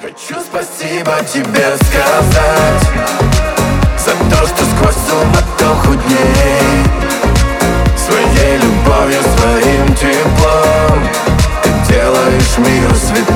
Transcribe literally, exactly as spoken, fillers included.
Хочу спасибо тебе сказать за то, что сквозь суматоху дней своей любовью, своим теплом ты делаешь мир светлее.